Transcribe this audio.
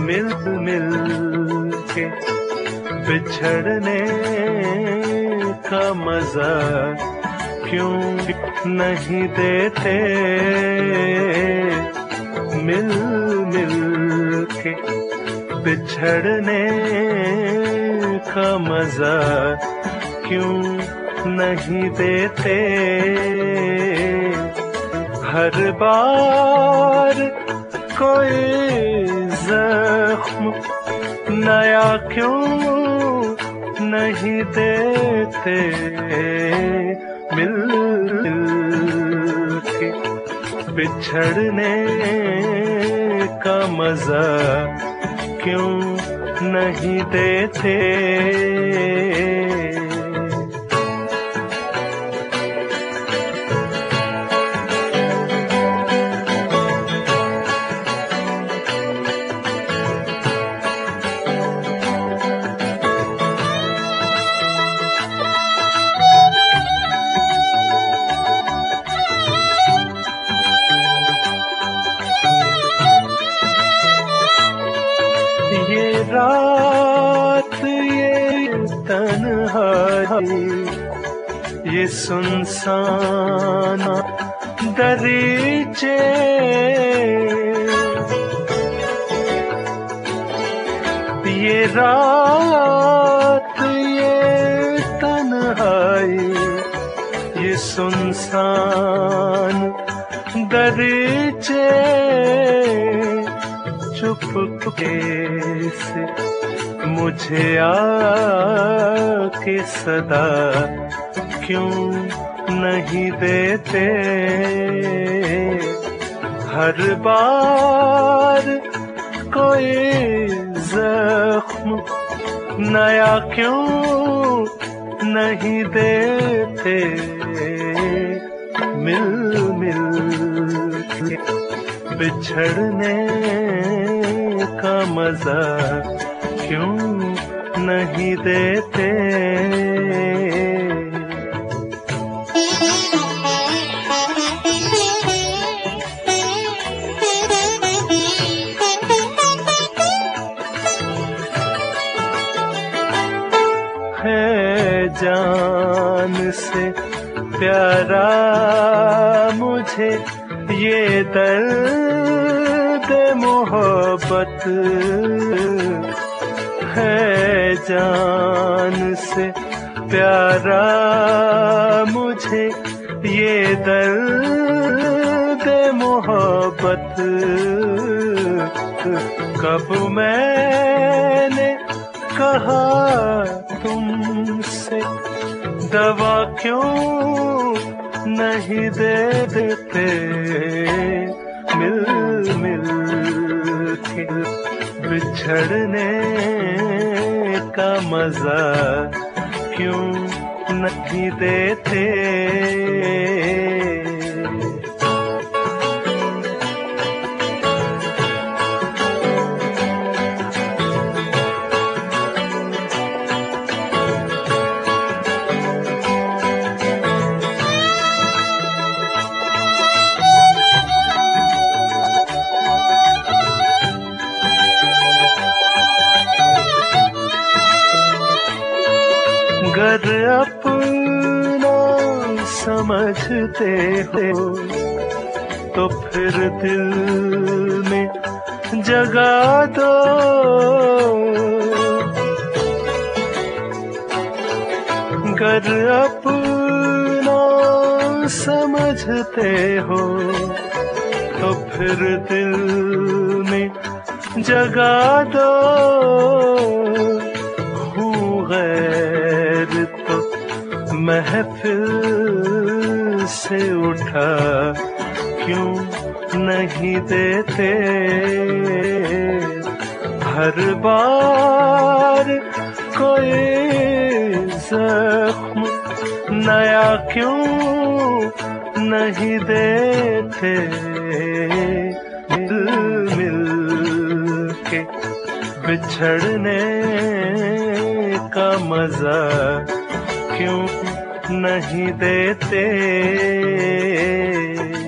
मिल मिल के बिछड़ने का मजा क्यों नहीं देते। मिल मिल के बिछड़ने का मजा क्यों नहीं देते। हर बार कोई जख्म नया क्यों नहीं देते। मिल मिल के बिछड़ने का मजा क्यों नहीं देते। ये रात ये तन्हाई ये सुनसान दरीचे, ये रात ये तन्हाई ये सुनसान दरीचे। चुपके से मुझे आके सदा क्यों नहीं देते। हर बार कोई जख्म नया क्यों नहीं देते। मिल मिल के बिछड़ने का मजा क्यों नहीं देते। है जान से प्यारा मुझे ये दर्द मोहब्बत। है जान से प्यारा मुझे ये दर्द मोहब्बत। कब मैंने कहा तुमसे दवा क्यों नहीं दे देते। मिल मिल के बिछड़ने का मजा क्यों नहीं देते। अगर अपना समझते हो तो फिर दिल में जगा दो। अगर अपना समझते हो तो फिर दिल में जगा दो। हूँ गैर तो महफिल से उठा क्यों नहीं देते। हर बार कोई जख्म नया क्यों नहीं देते। मिल मिल के बिछड़ने का मजा क्यों नहीं देते।